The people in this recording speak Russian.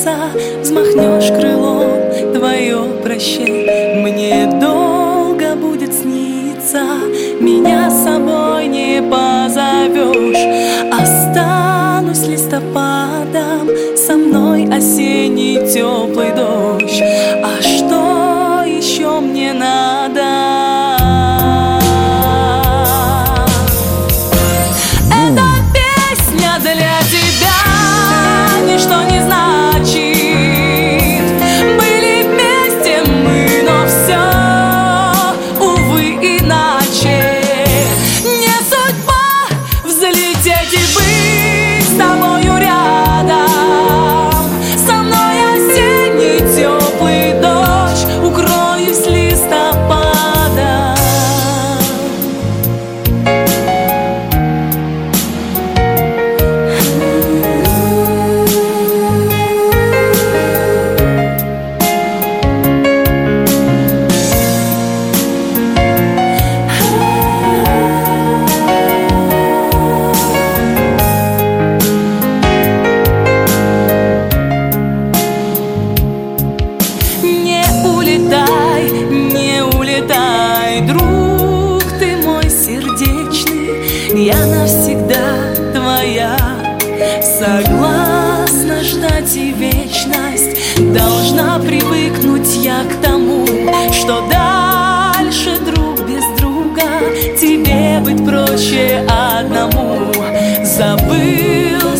снится, взмахнешь крылом, твое прощай мне долго будет сниться. Меня с собой не позовешь, останусь листопадом, со мной осенний теплый дождь. А что еще мне надо? Эта песня для тебя ничто не значит. Были вместе мы, но все, увы, иначе. Не судьба взлететь и быть с тобою рядом. Со мной осенний теплый дождь, укроюсь листопадом. Не улетай, друг ты мой сердечный, я навсегда твоя. Согласна ждать и вечность, должна привыкнуть я к тому, что дальше друг без друга тебе быть проще одному. Забыл